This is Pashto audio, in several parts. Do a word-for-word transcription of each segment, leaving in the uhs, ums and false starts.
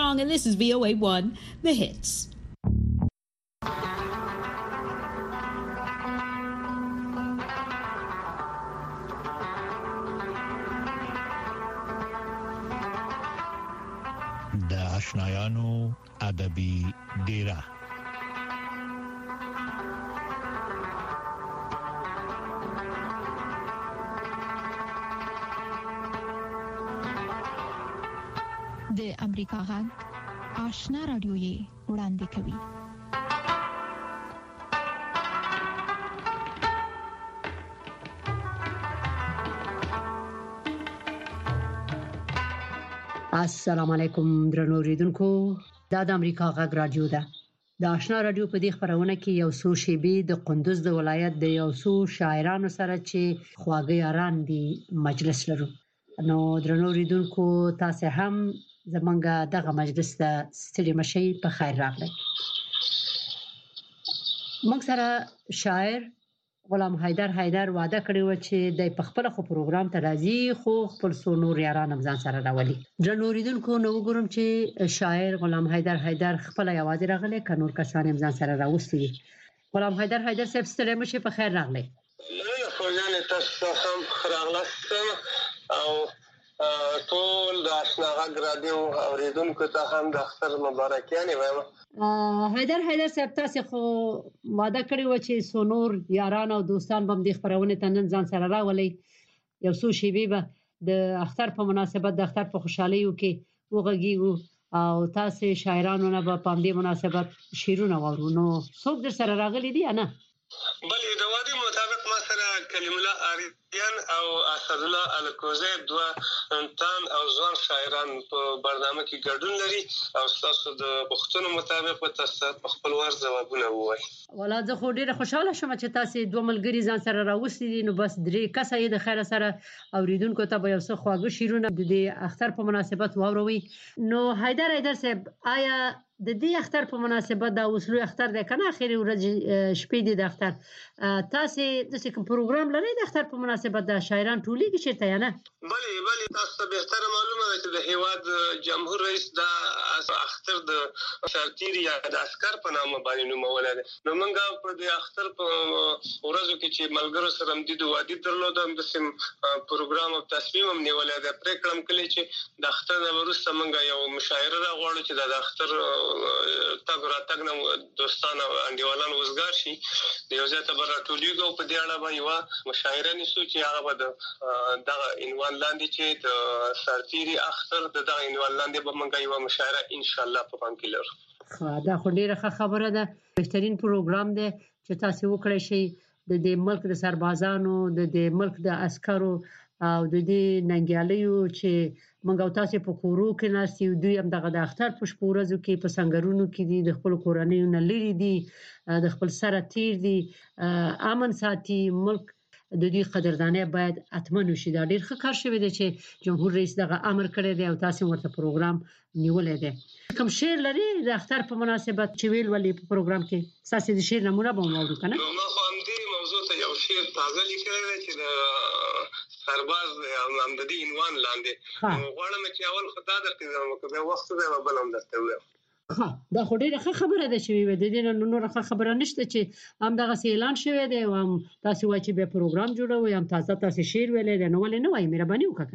Armstrong, and this is V O A one, The Hits. د آشنایانو ادبي ډیره. د امریکا غږ آشنا رادیو یې وړاندې کوي. السلام علیکم درنو اوریدونکو، دا د امریکا غږ رادیو ده. د آشنا رادیو په دې خبرونه کې یو څو شیبې د قندوز د ولایت د یو څو شاعرانو سره چې خواږه یاران دي مجلس لرو. نو درنو اوریدونکو، تاسو هم زمونږ دغه مجلس ته ستړي مشئ، په خیر راغلی. موږ سره شاعر غلام حیدر حیدر وعده کړی و چې د خپل خو پروګرام ته راځي، خو خپل سو نور یاران هم ځان سره راولي. درنو اوریدونکو، نو وګورم چې شاعر غلام حیدر حیدر خپل یوازې راغلی که نور کسان هم ځان سره راوستي. غلام حیدر حیدر صاحب ستړي مشئ، په خیر راغلی. نه خو ځان تاسو هم راغلاست او ټول د آشنا غږ رادیو اوریدونکو ته هم د اختر مبارکیانې وایم. حیدر حیدر صاحب، تاسو خو وعده کړی و چې سونور یاران او دوستان به د خبرونه ته نن ځان سره راولي. یو څو شیبې به د اختر په مناسبت د اختر په خوشحالیو کې وغږیږو او تاسو شاعرانو نه به په دې مناسبت شعرونه واورو. نو څوک در سره راغلي دي نه؟ بلې د وعده مطابق ما سره کلیم الله آریان او اسد الله الکوزی دوه تان او ځوان شاعران په برنامه کې ګډون لري او تاسو د پښتون مطابق په تاسو په خپل ور ځوابونه ووایي. ولا زه خو ډیره خوشاله شوم چې تاسو دوه ملګری ځان سره راوستي دي. نو بس درې کسه یې د خیر سره اوریدونکو ته به یو څه خواږه شعرونه د اختر په مناسبت واوروي. نو حیدر حیدر صاحب، آیا د دې اختر په مناسبت دا وسلو اختر ده کنه اخیری ورځ شپې دي د اختر، تاسو د کوم پروګرام لرئ د اختر په مناسبت د شاعران ټولېږي چیرته یا نه؟ بلې بلې تاسو ته بهتره معلومه ده چې د هیواد جمهور رئیس دا اختر د سرتیری یا د عسكر په نامه باندې نومول دي. نو موږ په دې اختر په ورځو کې چې ملګرو سره هم د وادي درلود هم د سیم پروګرام او تصمیم هم نیول دي. پریکړه کړې چې د اختر نه وروسته موږ یو مشاعره راغواړو چې د اختر تاګ را تاګ نو دوستانه انډیوالان وزګار شي د یو ځای ته راټولیږي په دې اړه به یو مشاعره نیسو چې هغه به دغه عنوان لاندې چې د سرتیری اختر د دغه عنوان لاندې به موږ یو مشاعره ان شاء الله په پام کې لرو. دا خو ډیره خبره ده، بهترین پروګرام دی چې تاسو وکړئ شي د دې ملک د سربازانو د دې ملک د عسکرو او د دې ننګیالیو چې موږ او تاسو په کورو کې ناست یو، دوی هم دغه د اختر په شپه ورځو کې په سنگرونو کې دي، د خپل کورنیو نه لري دي، د خپل سره تیر دي، امن ساتي ملک. د دې قدردانه باید اتمنو شي. دا ډیر ښه کار شوی دی چې جمهور رئیس دغه امر کړی دی او تاسو ورته پروګرام نیولې دی. کوم شعر لري د اختر په مناسبت چې ویل ولې په پروګرام کې تاسو د شعر نمونه به موضوع کنه؟ نو ما خو هم دې موضوع ته یو شعر تازه لیکلی دی چې د سرباز هم د دې عنوان لاندې غواړم چې اول خدای درته زموږ په وخت دی بل هم درته وایم. ها دا خو ډیره ښه خبره ده چې وي د دې نور ښه خبره نشته چې هم دغه اعلان شوی دی او هم تاسو وایي چې به پروګرام جوړوي هم تاسو تاسو شعر ویلې دی. نو ولې نه وایي؟ مهرباني وکړه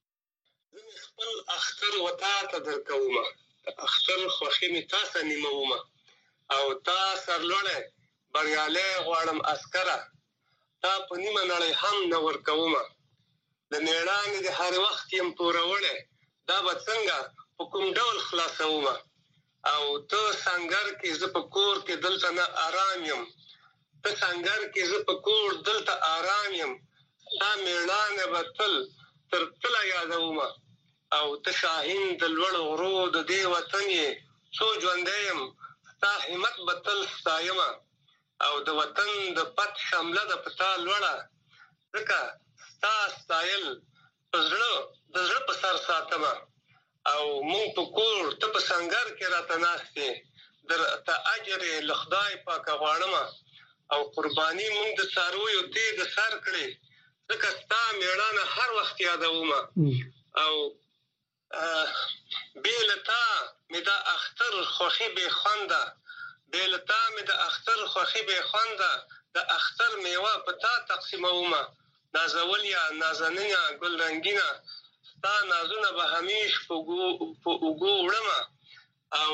کنه. خپل اختر وتا ته درکوم، اختر خوخي می تاسو نیموم او تاسو سرلوړې بریاله غواړم عسکره تا په نیمه نړۍ هم نه ورکوم. د میړانې د هر وخت يم پورولې دا به څنګه په کوم ډول خلاصوم او ته څنګه کې ز په کور کې دلته نه آرام یم، ته څنګه کې ز په کور دلته آرام یم، تا میړانه به تل تر تل یادوم او ته شاهین د لوړ غرو د دې وطن یې څو ژوندی یم، تا همت به تل ستایم او د وطن د پت شمله د پتا لوړه ځکه تا ستایل زړه د زړه په سر ساتم او مونږ په کور ته په سنگر کې راته ناستې در ته اجر له خدای پاک غواړم او قرباني مونږ د څارویو دې د سر کړې ځکه ستا میړانه هر وخت یادوم او بیلتا مې د اختر خوخي به خونده بیلتا مې د اختر خوخي به خونده د اختر میوه پتا تقسیمومه نازولیا نازنیا ګل رنگینا ستا نازونه به همیش په اوګو وړمه او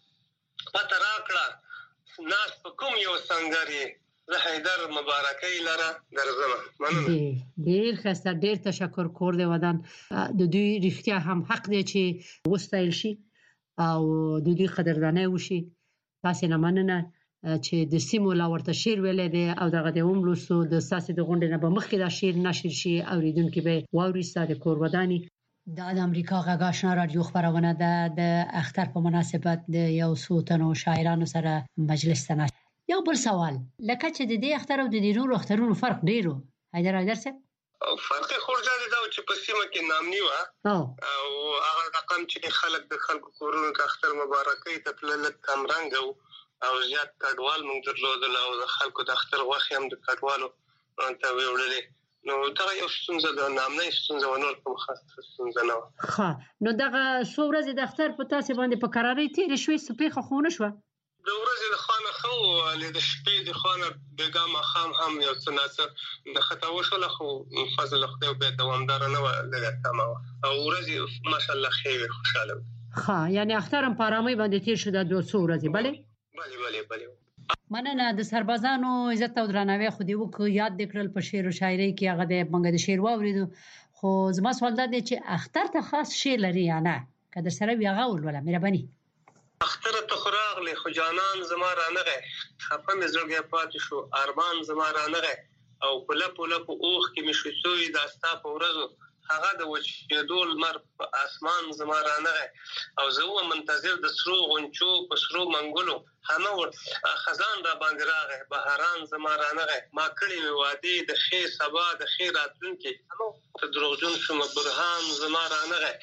پته راکړه ناس په کوم یو سنگري زه حیدر مبارکۍ لره درځم. مننه. ډیر ښه، ډیر تشکر. کور دی ودان د دوی رښتیا هم حق دی چې وستایل شي او د دوی قدرداني وشي. تاسو نه مننه چې د سیمو لا ورته شعر ویلې دی او دغه د اوملوسو د ساسې د غونډې نه به مخکې دا شعر نشر شي اوریدونکي به واوري. ستاسو کور وداني دا د امریکا غږ آشنا رادیو خبرونه ده. د اختر په مناسبت د یو څو تنو شاعرانو سره مجلس ته ناست. یو بل سوال لکه چې د دې اختر او د دې نورو اخترونو فرق ډیرو حیدر حیدر صاحب فرق خورځه دی دا چې په سیمه کې نامنی و او هغه رقم چې خلک د خلکو کورونو ته اختر مبارکۍ ته تلل کم رنګ او زیات کډوال مونږ درلودل او د خلکو د اختر وخت هم د کډوالو ته ویوړلې نو دا یو ستونزه ده نامنۍ ستونزه و نور کوم خاص ستونزه نه و. ښه نو دغه څو ورځې د اختر په تاسو باندې په قرارۍ تیرې شوې څه پیښه خو نه شوه؟ د ورځې د خانه خو د شپې د خانه بیګا ماښام هم یو څه ناڅه د خطا وشوله خو فضل خدای به دوامدار نه و لږه کمه وه او ورځې ماشاءالله ښې وې خوشحاله وې. ښه یعنې اختر هم په ارامۍ باندې تیر شو دا دوه څو ورځې بلې؟ بلې بلې بلې مننه. د سربازانو عزت او درناوی خو دې وکړو یاد دې کړل په شعر او شاعرۍ کې هغه د موږ د شعر واورېدو خو زما سوال دا دی چې اختر ته خاص شعر لري یا نه که در سره وي هغه ولوله مهرباني. اختر ته خو راغلی خو جانان زما رانغی خفه مې زړګی پاتې شو ارمان زما رانغی او په لپو لپو اوښ کې مې شوی سوی دا ستا په ورځو هغه د وچېدو لمر په اسمان زما رانغی او زه وم منتظر د سرو غونچو په سرو منګلو همه خزان را باندې راغی بهاران زما رانغی ما کړې وې وعدې د ښې سبا د ښې راتلونکي همه ته دروغجن شومه برهان زما رانغی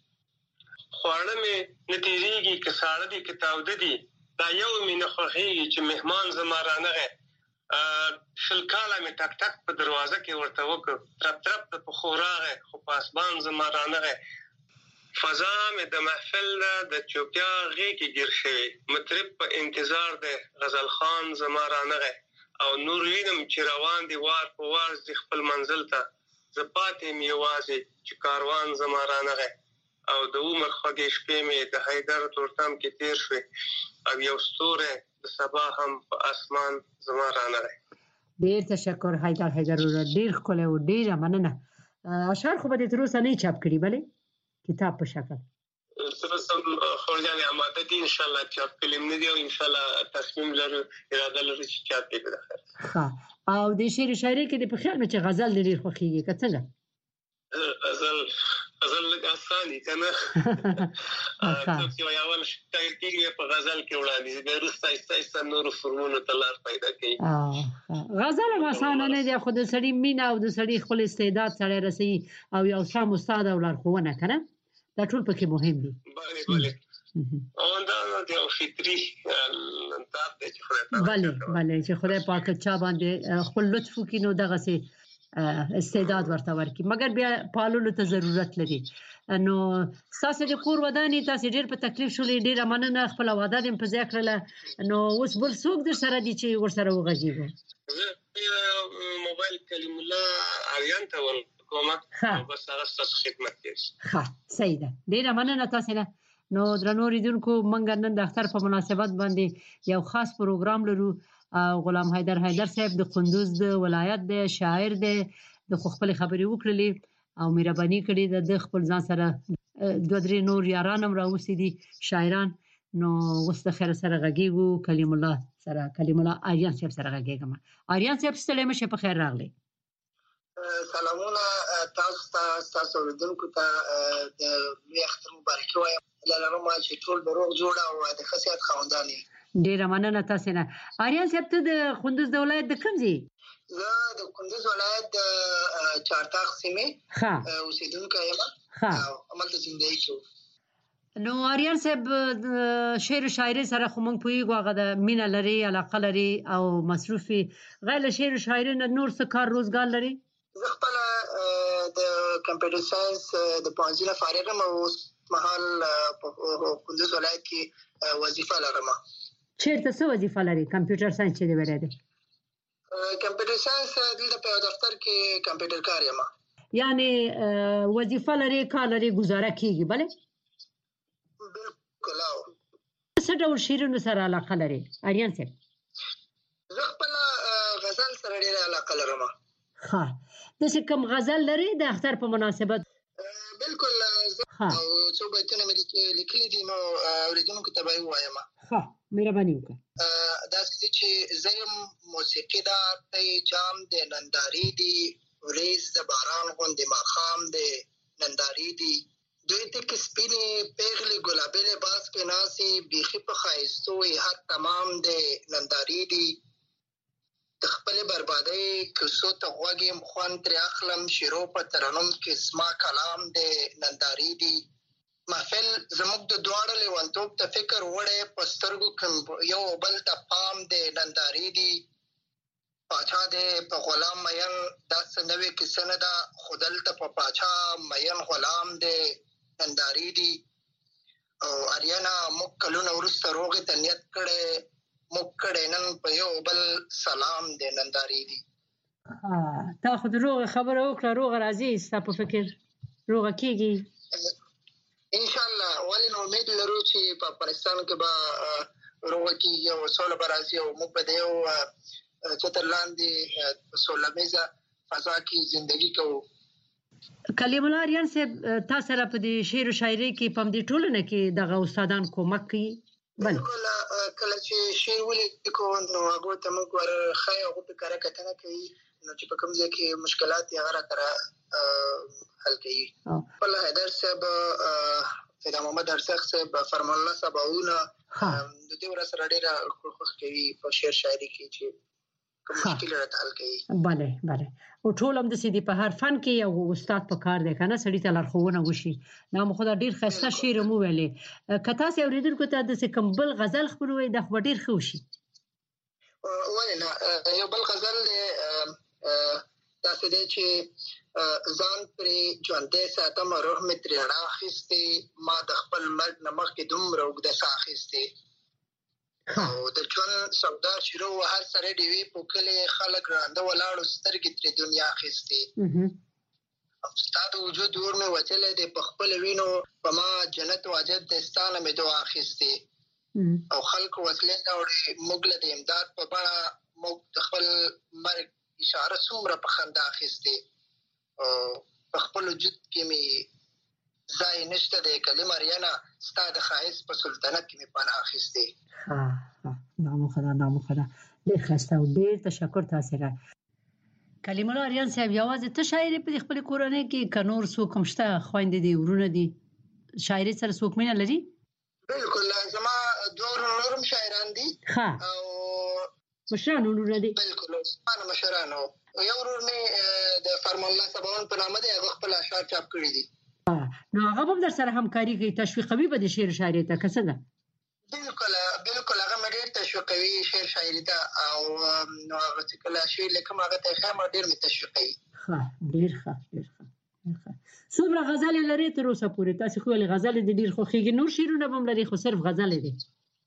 خواړه مې نه تېرېږي که ساړه دي که تاوده دي دا یو مې نه خوښېږي چې مهمان زما رانغی شل کاله مې ټک ټک په دروازه کې ورته وکړ ترپ ترپ د پښو راغی خو په اسمان زما رانغی فضا مې د محفل ده د چوپیا غېږ کې ګیر شوی مطرب په انتظار دی غزل خان زما رانغی او نور وینم چې روان دي وار په وار ځي خپل منزل ته زه پاتې یم یوازې چې کاروان زما رانغی او د عمر خوږې شپې مې د حیدر تورتم کې تیر شوې او یو ستوری د سبا هم په اسمان زما رانغی. ډیر تشکر حیدر حیدر وروره ډیر ښکلی و ډیره مننه. اشعار خو به دې تر اوسه نه چاپ کړي بلې کتاب په شکل؟ تر اوسه خورجانې اماده دي انشاءالله چاپ کړي هم نه دي او انشاءالله تصمیم لرو اراده لرو چې چاپ کړي به د خیر. ښه او د شعر و شاعرۍ کې دې په خیال مې چې غزل دې ډېر خوښېږي که څنګه؟ غزل غزل لږ اسان دي که نه څوک چې اول شاعر کېږي په غزل کې وړاندې بیا وروسته آهسته آهسته نورو فورمونو ته لار پیدا کوي. غزل هم اسانه نه دی خو د سړي مینه او د سړي خپل استعداد سړی رسوي او یو سم استاد او لارښوونه که نه دا ټول پکې مهم دي. بلې بلې او دا یو فطري انتاب دی چې خدای پاک بلې بلې چې خدای پاک چا باندې خپل لطف وکړي نو دغسې استعداد ورته ورکړي مګر بیا پاللو ته ضرورت لري. نو ستاسو د کور ودانې تاسې ډېر په تکلیف شولې ډېره مننه خپله وعده دې په ځای کړله. نو اوس بل څوک در سره دي چې ورسره وغږېږو؟ زه موبایل کلیم الله اریان ته ورکوم او بس هغه ستاسو خدمت کې ښه صحیح ده ډېره مننه تاسې نه. نو درنو اورېدونکو موږ نن د اختر په مناسبت باندې یو خاص پروګرام لرو. غلام حیدر حیدر صاحب د کندوز د ولایت د شاعر دی د خو خپلې خبرې وکړلې او مهرباني کړې ده د خپل ځان سره دوه درې نور یاران هم راوستي دي شاعران. نو اوس د خیر سره غږېږو کلیم الله سره کلیم الله آریان صاحب سره غږېږم. آریان صاحب ستړی مه شئ په خیر راغلی. سلامونه تاسو ته ستاسو اورېدونکو ته د لوی اختر مبارکي وایم هیله لرم چې ټول به روغ جوړ او د ښه صحت خاوندان یې. ډېره مننه تاسې نه. آریان صاحب ته د کندوز د ولایت د کوم ځای؟ زه د کندوز ولایت د چارتاغ سیمې اوسېدونکی یم او هملته زندګي کوم. نو آریان صاحب شعر و شاعرۍ سره خو موږ پوهېږو هغه د مینه لري علاقه لري او مصروف وي غیر له شعر و شاعرۍ نه نور څه کار روزګار لري؟ زه خپله د کمپیوټر ساینس د پوهنځي نه فارغ یم او اوس مهال په کندوز ولایت کې وظیفه لرم. چیرته څه وظیفه لري؟ کمپیوټر ساينس چې دی ویل دی. کمپیوټر ساينس دلته په دفتر کې کمپیوټر کار یم. یعنی وظیفه لري، کار لري، گزاره کیږي. بله بالکل. او څه ډول شعرونو سره علاقه لري اریان صاحب؟ زه خپل غزل سره ډېره علاقه لرم. ها د څه کوم غزل لري د اختر په مناسبت؟ بالکل. ها او څو بیتونه مې لیکلي دي، نو اوریدونکو ته به یې ووایم. ها مهرباني وکړه. دا څه چې زم موسیقي دا ته جام د ننداري دي، ورېز د باران غوندې ماښام د ننداري دي، دوی ته کې سپینې پیغلې ګلابي لباس کې ناسي، بیخي په ښایستو یې هر تمام د ننداري دي، د خپلې بربادۍ کیسو ته غوږ یم خوند ترې اخلم، شیرو په ترنم کې زما کلام د ننداري دي، محفل زموږ د دواړو لیونتوب ته فکر وړی، په سترګو کې یو بل ته پام د ننداري دي، پاچا دی په غلام مین دا څه نوې کیسه نه ده، خو دلته په پاچا مین غلام دی ننداري دي. او اریانا موږ کلونه وروسته روغې ته نیت کړی، موږ کړی نن په یو بل سلام دی ننداري دي. تا خو د روغې خبره وکړه، روغه راځي ستا په فکر روغه کېږي انشاءالله. ولې نو امید لرو چې په افغانستان کې به روغه کېږي او سوله به راځي او موږ به د یو چتر لاندې په سوله فضا کې زندگی کوو. کلیم الله اریان صاحب تا سره په دې شعر او شاعري کې په دې ټولنه کې دغه استادان کومک کوي؟ بالکل. کله چې شعر ولیکو نو هغه ته موږ ورخایو، هغه په کاره کتنه کوي، نو چې په کوم ځای کې مشکلات یې هغه راته حل کوي. الله حیدر صاحب، فدا محمد ارسخ صاحب، فرمان الله صاحبونه د دې ورځ سره ډېره خوښ کوي په شعر شاعري کې چې مشکل راته حل کوي. بله بله. او ټول هم د سیدی په هر فن کې یو استاد په کار دی کنه، سړی ته لارښوونه وشي. نو مو خدای ډیر ښایسته شعر مو ویلې، کته سه اوریدونکو ته د څه کوم بل غزل خپلوي د خو ډیر خو شي. ولې نه، یو بل غزل تاسو دې چې ځان پر ژوندې ساتم روح مې ترې راخستې، ما د خپل مرګ نه مخکې دومره اوږده ساه اخیستې، او د ژوند سودا شروع هر سره ډیوې پوکلې، خلک رانده ولاړو سترګې ترې دنیا اخیستې، ستا د وجود اور مې وچلی دی په خپل وینو، په ما جنت واجب دی ستا نه مې دعا اخیستې، او خلکو وسلې راوړې موږ له د امداد په بڼه، موږ د خپل مرګ اشاره څومره په خندا اخیستې، او په خپل وجود کې مې ځای نشته دی کلیم اریانا، ستا د ښایست په سلطنت کې مې پناه اخیستې. ها ها نامو خدا نامو خدا ډېر ښایسته او ډېر تشکر تاسو را. کلیم الله اریان صاحب یوازې ته شاعر په خپل کورنۍ کې که نور څوک هم شته، خویندې دي، ورونه دي، شاعري سره څوک مینه لري؟ بالکل. زما دوه نورم شاعران دي ها او مشران ورونه دي. بالکل زما مشران. یو ورور مې د فرمان الله صاحبون په نامه دی، هغه خپل اشعار چاپ کړي دي. نو هغه هم در سره همکاري کوي، تشویقوي به د شعر شاعري ته که څه ده؟ بالکل بالکل. هغه مې ډېر تشویقوي شعر شاعري ته، او نو هغه چې کله شعر لیکم هغه ته ښه ډېر مې تشویقوي. ښه ډېر ښه ډېر ښه ښه. څومره غزلې لري تر اوسه پورې؟ تاسو خو ولې غزلې دې ډېر خوښېږي، نور شعرونه به هم لري خو صرف غزلې دي؟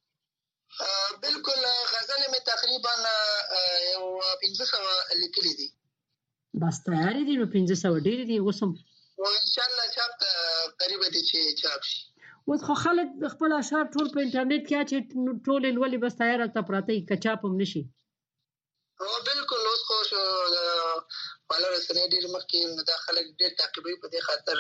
بالکل. غزلې مې تقریبا یو پنځه سوه لیکلي دي. بس تیارې دي؟ نو پنځه سوه ډېرې دي. اوس هم انشاءالله چاپ ته قریبه دي چې چاپ شي. اوس خو خلک خپل اشعار ټول په انټرنیټ کې اچي، ټول لولي، بس تیار هلته پراته وي، که چاپ هم نشي. بالکل. اوس خو خواله رسنۍ ډېر مخکې، نو دا خلک ډېر تعقیبوي، په دې خاطر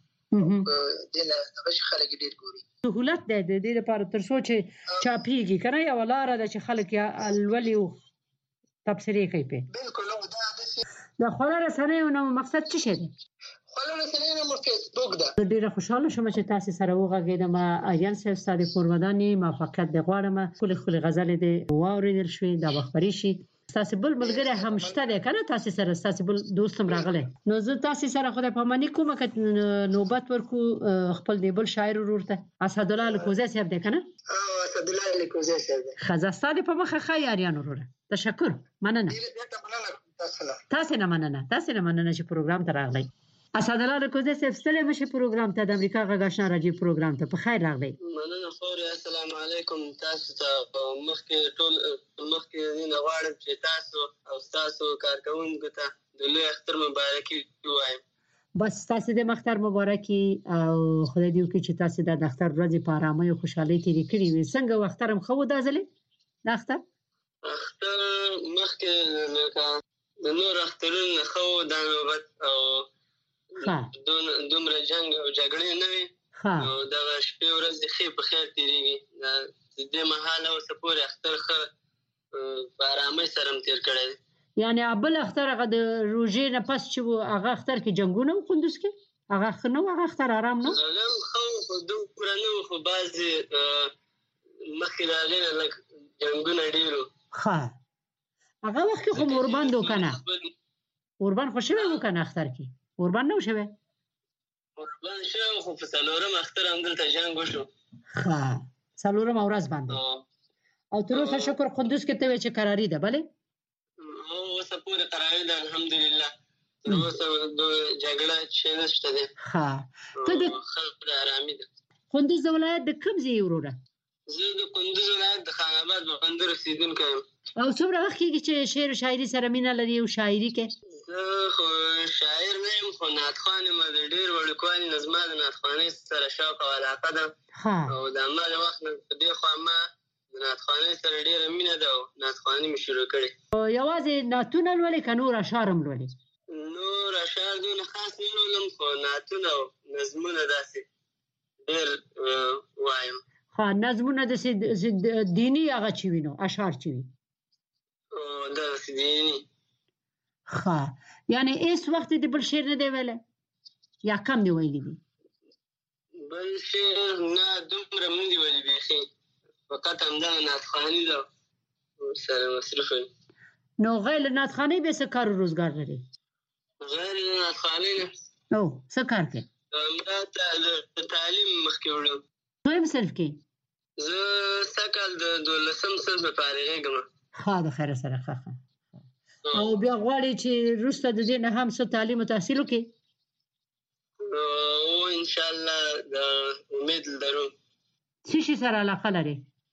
دې نه دغه شي خلک ډېر ګوري. سهولت دی د دې لپاره تر څو چې چاپېږي که نه، یوه لاره ده چې خلک یې لولي او تبصرې کوي پرې. بالکل. دا داسې د خواله رسنیو نه مقصد څه شی دی؟ خواله رسنیو نه مو فیسبوک ده. زه ډېره خوشحاله شوم چې تاسې سره وغږېدم. اریان صاحب ستا د کورودان یې موفقیت دې غواړم، ښکلې ښکلې غزلې دې واورېدل شوې، دا به خپرې شي. ستاسې بل ملګری هم شته دی که نه تاسې سره؟ ستاسې بل دوست هم راغلی؟ نو زه تاسې سره خدای پاماني کومه که نوبت ورکړو خپل د بل شاعر ورور ته، اسدالله الکوزی صاحب دی که نه؟ اسدالله الکوزی صاحب دی. ښه زه ستا دې په مخه ښه اریان وروره، تشکر، مننه. تاسې نه مننه، تاسې نه مننه چې پروګرام ته راغلی. اسدالله کوزه صاحب ستړي مشه پروګرام ته د امریکا غږ آشنا راډیو پروګرام ته په خیر راغلی. مننه خوري. السلام علیکم. تاسو ته مخکې ټول مخکې نه غواړم چې تاسو او تاسو کارکونکو ته د لوی اختر مبارکي وایم. بس تاسو د اختر مبارکي او خدای دې وکړي چې تاسو د اختر ورځې په آرامۍ او خوشحالۍ تیرې کړې وي. څنګه اختر هم خو دا ځلې د اختر اختر مخکې لکه د نور اخترونو خو دا نوبت او دومره جنگ او جګړې نه وي او دغه شپې ورځې ښې په خیر تېرېږي. د دې مهاله اوسه پورې اختر ښه په آرامۍ سره هم تېر کړی دی. یعنې بل اختر هغه د روژې نه پس چې و هغه اختر کې جنګونه و کندوز کې هغه ښه نه و هغه اختر آرام نه و هغه هم ښه و خو دومره نه و خو بعضې مخکې د هغې نه لږ جنګونه ډېر و. ښه هغه وخت کې خو اوربند و که نه اوربند خو شوی و که نه اختر کې اوربند نه و شوی اوربند شوی خو په څلورم اختر همدلته جنګ وشو. ښه څلورمه ورځ باندې او تر اوسه شکر قندوز کې ته وایې چې کراري ده بلې اوسه پورې قراري ده الحمدلله. تر اوسه جګړه چې نشته دی. ښه ته د خلک د ارامي ده. قندوز د ولایت د کوم ځای وروره؟ زه د کندوز ولایت د خان آباد په بندر اوسېدونکی یم. او څومره وخت کېږي چې شعر و شاعري سره مینه لري او شاعري کې؟ زه خو شاعر نه یم خو نعتخوان یم. د ډېر وړوکوالي نه زما د نعتخوانۍ سره شوق او علاقه ده او د هماغې وخت نه په دې خوا ما د نعتخوانۍ سره ډېره مینه ده او نعتخواني مې شروع کړې. یوازې نعتونه لولې که نور اشعار هم لولې؟ نور اشعار دونه خاص نه لولم خو نعتونه او نظمونه داسې ډېر وایم. ښه نظمونه داسې دیني هغه چې وي نو اشعار چې وي داسې دیني. ښه یعنې هېڅ وخت دې بل شعر نه دی ویلی یا کم دې ویلي دي؟ بل شعر نه دومره هم نه دي ویلي بیخي فقط همدغه نعتخواني ده ورسره مصروف یم. نو غیر له نعتخوانۍ بیا څه کار و روزګار لرې؟ غیر له نعتخوانۍ نه او څه کار کوې؟ همدا د تعلیم مخکې وړم. دویم صنف کې؟ زه سږکال د دولسم صنف نه فارغېږم. ښه د خیره سره ښه ښه او بیا غواړې چې وروسته د دې نه هم څه تعلیم او تحصیل وکړې؟ او انشاءالله د امید لرو. څه شي سره علاقه لرې؟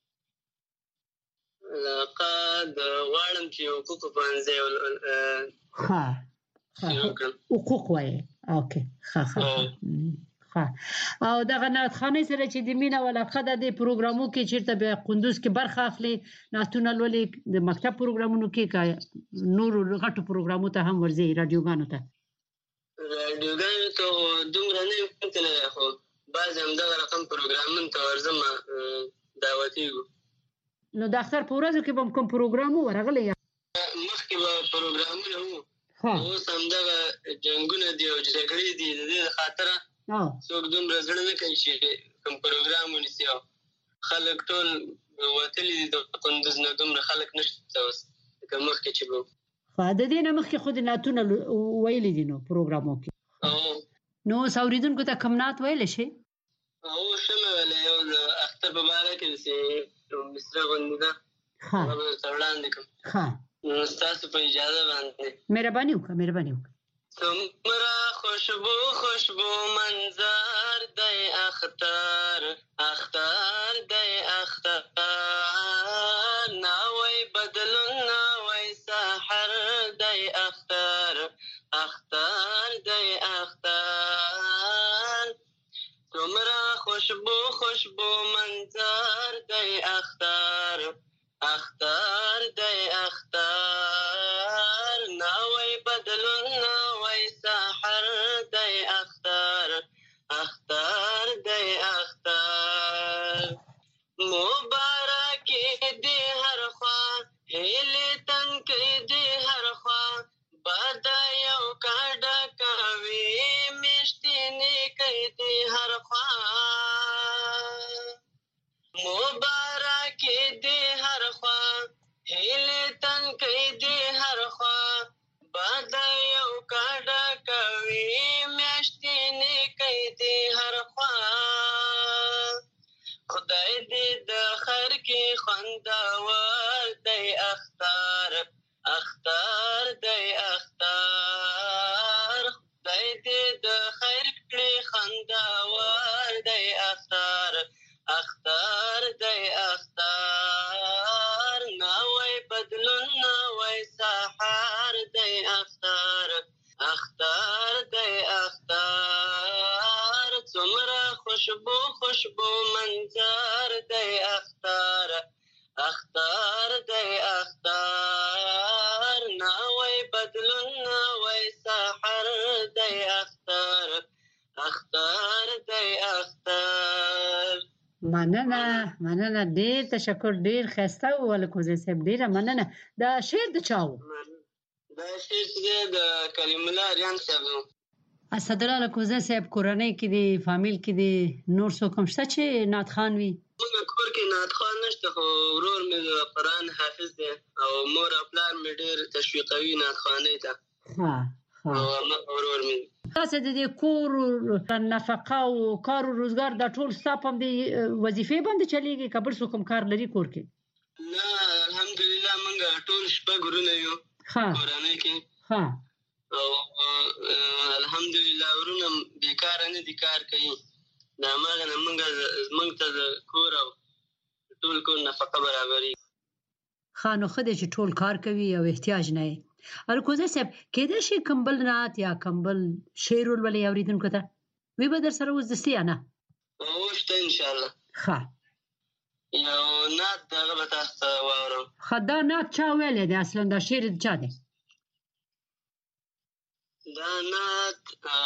علاقه د غواړم چې حقوقو پوهنځی ښه حقوق وایې اوکې ښه ښه ښه او دغه نعتخوانۍ سره چې د مینه او علاقه ده دې پروګرامو کې چېرته بیا قندوز کې برخه اخلې نعتونه لولې د مکتب پروګرامونو کې که نورو غټو پروګرامو ته هم ورځې راډیوګانو ته؟ راډیوګانو ته دومره نه یم تللی خو بعضې همدغه رقم پروګرامونو ته ورځم دعوتېږو. نو د اختر په ورځو کې به هم کوم پروګرام و ورغلی؟ مخکې به پروګرامونه وو اوس همدغه جنګونه دي او جګړې دي د دې د خاطره څوک دومره زړه نه کوي چې کوم پروګرام ونیسي او خلک ټول وتلي دي د قندوز نه دومره خلک نشته اوس لکه مخکې چې به خو د دې نه مخکې خو د نعتونه ویلي دي نو پروګرامو کې نو اوس اورېدونکو ته کوم نعت ویلی شي؟ او شمه ویلی یو د اختر په باره کې داسې مصره غوندې ده هغه به درته وړاندې کړم. نو ستاسو په اجازه باندې مهرباني وکړه مهرباني وکړه. څومره خوشبو خوشبو منظر دی اختر اختر دی اختر ناوی بدلون ناوی سحر دی اختر اختر دی اختر څومره خوشبو خوشبو منظر دی اختر اختر دی اختر ناوی بدلون ناوی سحر دی اختر اختر دی اختر مبارکی دی هر خوا هیلی تنکی دی هر خوا بادا یو کاډا کوي مشتینی کی دی هر خوا مبارکی دی هر خوا هیلی تنکی دی هر خوا بادا یو کاډا کوي مشتینی کی دی هر خوا خدای دې د خیر کې خوندور دی اختر اختر دی اختر خدای دې د دی اختر اختر دی اختر څومره خوشبو خوشبو منظر دی اختر اختر دی اختر ناوی بدلون ناوی سحر دی اختر اختر دی اختر. مننه مننه ډیر تشکر ډیر ښایسته وویل کوزی صاحب ډیره مننه. دا شعر د چا و؟ دا شعر چې دی د کلیم الله اریان صاحب و. اسدالله کوزی صاحب کورنۍ کې دی فامیل کې دی نور څوک هم شته چې نعت خوان وي؟ موږ کور کې نعت خوان نشته خو ورور مې د قرآن حافظ دی او مور او پلار مې ډېر تشویقوي نعت خوانۍ ته. ها ها او ورور مې تاسو د دې کور نفقه او کار او روزګار د ټول ستا په دې وظیفې باندې چلیږي که بل څوک هم کار لري کور کې؟ نه الحمدلله موږ ټول شپږ ورونه یو کورنۍ کې ها او الحمدلله ورونه بیکاره نه دي کار کوي د هماغه نه موږ موږ ته د کور او ټول کور نفقه برابرېږي. ښه نو ښه دی چې ټول کار کوي او احتیاج نه یې. الکوزی صاحب کېدای شي کوم بل نعت یا کوم بل شعر ولولئ اورېدونکو ته وی به در سره اوس دستي یا نه؟ اوشته انشاءالله. ښه یو نعت دغه به تاسو ته واورم. ښه دا نعت چا ویلی دی اصلا دا شعر د چا دی؟ دا نعت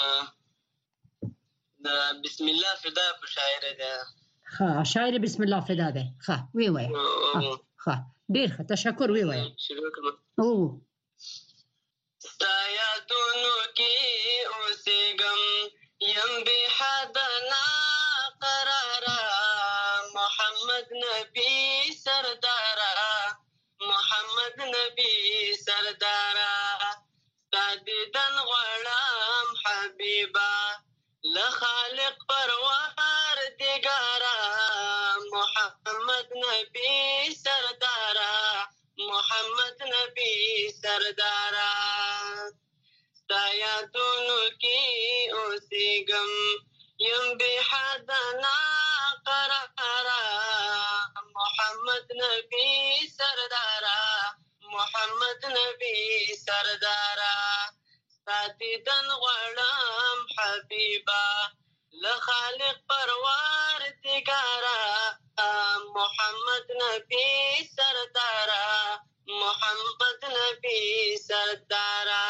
د بسم الله فدا په شاعر دی. ښه شاعر بسم الله فدا دی. ښه وی وایه. ښه ډېر ښه تشکر وی وایه. شروع کړم. او ستا یادونو کې اوسېږم یم بې حده ناقراره محمد نبي سرداره محمد نبي سرداره ستا دیدن غواړم حبیبه له خالق پروار دیګاره محمد نبي سرداره محمد نبي سرداره ستا یادونو کې اوسېږم یم بې حده ناقراره محمد نبي سرداره محمد نبي سرداره ستا دیدن غواړم حبیبه له خالق پروار دیګاره محمد نبي سرداره محمد نبي سرداره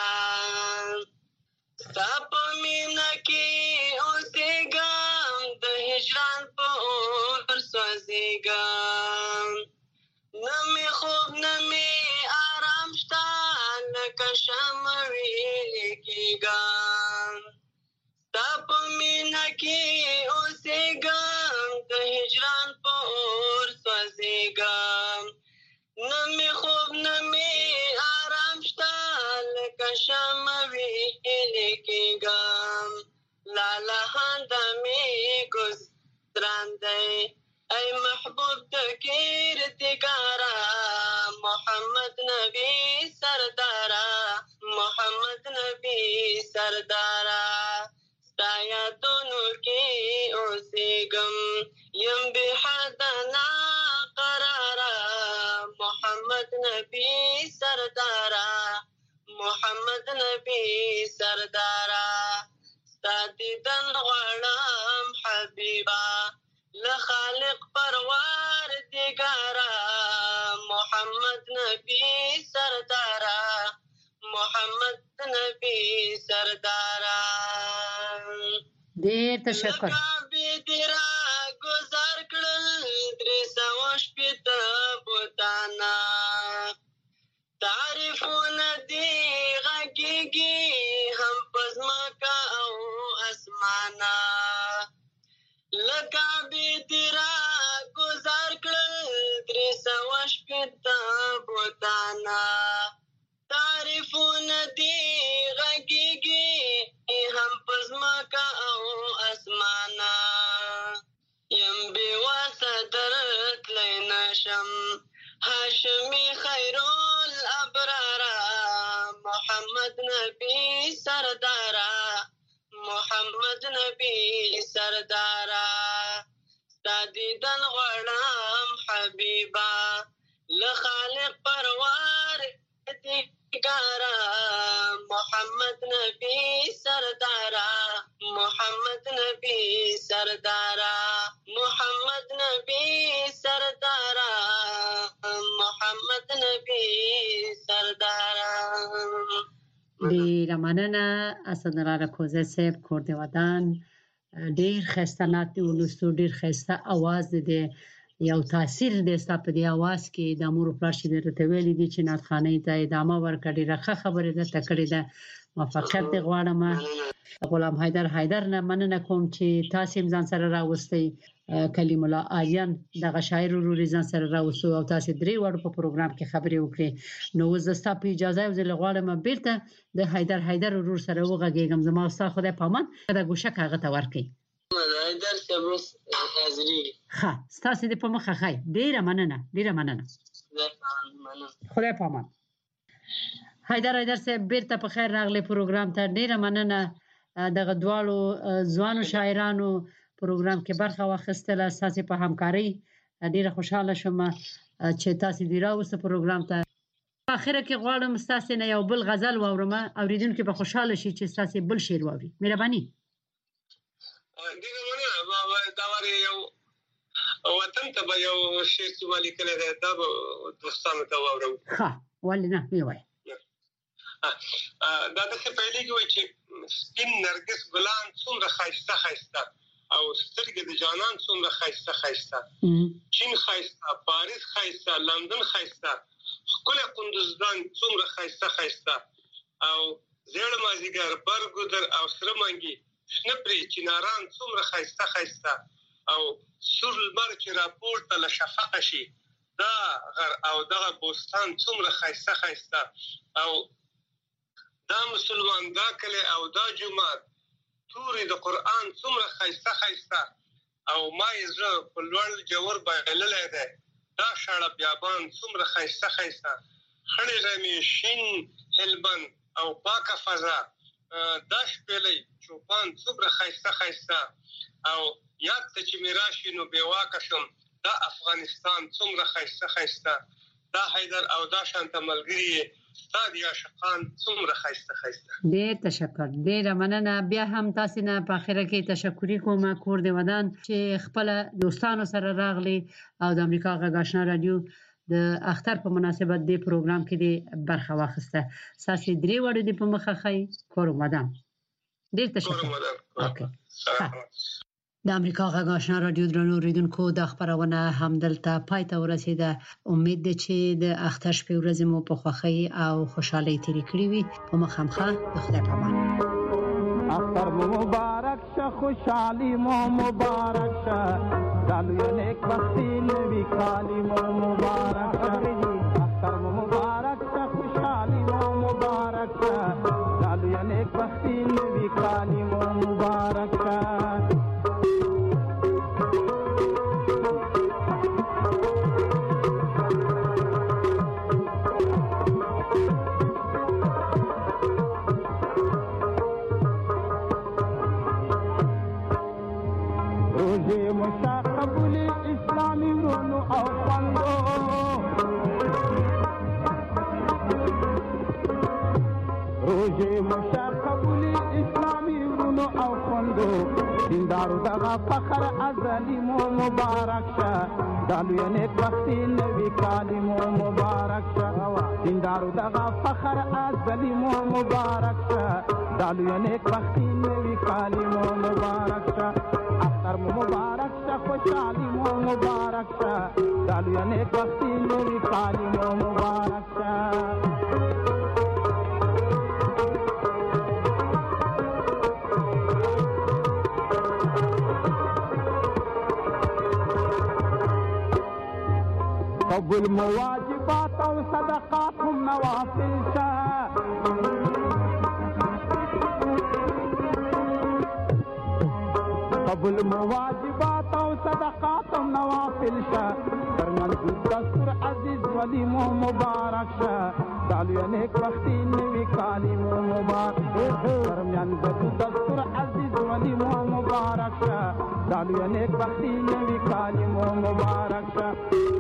ستا په مینه کې اوسېږم د هجران په اور سوځېږم نه مې خوب نه مې آرام شته لکه شمع ویلې کېږم ستا په مینه کې اوسېږم د هجران په اور سوځېږم نه مې خوب نه مې آرام شته لکه شمع ویلې کېږم لالهانده مې ګزران دی ای محبوب د کردګاره محمد نبي سرداره محمد نبي سرداره ستا یادونو کې اوسېږم یم بې حده ناقراره محمد نبي سرداره محمد نبي سرداره ستا دیدن غواړم حبیبه له خالق پروار دیګاره محمد نبي سرداره محمد نبي سرداره ډېر تشکر. بیدرا گزار کړل درې سوه شپېته بوتانه تعریفونه دي غږېږي هم په ځمکه او اسمانه لکه بیدرا گزار کړل درې سوه شپېته بوتانه تعریفونه دي غږېږي هم په ځمکه او اسمانه یم بې واسه درتلی نشم هاشمي خیرالابراره محمد نبي سرداره محمد نبي سرداره ستا دیدن غواړم حبیبه له خالق پروار نگارا محمد نبی سردارا محمد نبی سردارا محمد نبی سردارا محمد نبی سردارا. ډیره مننه اسدالله کوزه صاحب کور د ودان ډیر خسته نات ولستو ډیر خسته आवाज دي یو تاثیر د ستاسو په دی आवाज کې د امور پلار شي درته ویلي دي چې نات خانه ته ادامه ورکړي راخه خبره ده تکړه ده موفقیت دی غواړم غلام حیدر حیدر نه مننه کوم چې تاسو ځان سره راوستي کلیم الله آریان دغه شاعر وروري ځان سره راوستو او تاسو درې وړ په پروګرام کې خبرې وکړي نو زستا په اجازه یو ځل غواړم بیرته د حیدر حیدر ورور سره وغږیږم زما استاد خدای پامان دا ګوشه کاغه ته ورکړي حیدر صاحب حاضرې ها تاسو دې په مخه خای ډیره مننه ډیره مننه خدای پامان حیدر حیدر صاحب بیرته په خیر راغلی پروګرام ته ډیره مننه دغه دوالو ځوانو شاعرانو پروګرام کې برخه واخیستله تاسو په همکاري ډیره خوشاله شوم چې تاسو دی راوست پروګرام ته په اخر کې غواړم تاسو نه یو بل غزل واورم اوریدونکو په خوشاله شي چې تاسو بل شعر واوري مهرباني ډیره مننه دا وری یو وطن ته به یو شعر چې والی کړی دی دا دوستانو ته واورم ها ولنه وی وای دا د څه پیلې کې وای چې سپین نرګس ګلان څومره خایسته خایسته او سترګې د جانان څومره خایسته خایسته چین خایسته پاریس خایسته لندن خایسته خپل قندوزدان څومره خایسته خایسته او زړه مازیګر برګودر او سره منګي شنپري چناران څومره خایسته خایسته او سور لمر چې راپورته له شفقه شي دا غر او دغه بوستان څومره خایسته خایسته او دا مسلمان دا کله او دا جمعه توري د قران څومره خایسته خایسته او ما یې په لوړ جوور بایللې ده دا شاړه بیابان څومره خایسته خایسته خړې رمې شین هلبن او پاکه فضا دا شپلې چوپان څومره خایسته خایسته او یاد ته چې میراشي نو بیواکه شم دا افغانستان څومره خایسته خایسته دا حیدر او دا شانت ملګری استاد یا شقان څومره خایسته خایسته ډیر تشکر ډیر مننه بیا هم تاسو نه په اخر کې تشکر کوم کور دی ودان چې خپل دوستانو سره راغلي او د امریکا غږ آشنا رادیو د اختر په مناسبت دی پروګرام کې دی برخه واخیسته ساسي درې وړو دی په مخه خای کور ودان ډیر تشکر اوکې د امریکا غږ آشنا رادیو درنو اوریدونکو د خبرونه همدلته پای ته ورسیده امید ده چې د اختر شپې ورځې مو په خوښۍ او خوشحالۍ تیرې کړې وي په مخامخه د خدای په امان اختر مبارک شه خوشحالي مو مبارک شه دالو نیک بختی نوی کالی مو مبارک شه اختر مبارک شه خوشحالي مو مبارک شه دالو نیک بختی نوی کالی مو مبارک شه دیندارو دغه فخر ازلی مو مبارک شه دالو نیک وختي نوی کالی مو مبارک شه دیندارو دغه فخر ازلی مو مبارک شه دالو نیک وختي نوی کالی مو مبارک شه اختر مو مبارک شه خوشحالي مو مبارک شه دالو نیک وختي نوی کالی مو مبارک شه قبول مواجبات او صدقات هم نوافل شه قبول مواجبات او صدقات هم نوافل شه درمن دستور عزیز ولی مو مبارک شه دالو نیک وختي نوی کالی مو مبارک درمیان دستور عزیز ولی مو مبارک شه دالو نیک وختي نوی کالی مو مبارک شه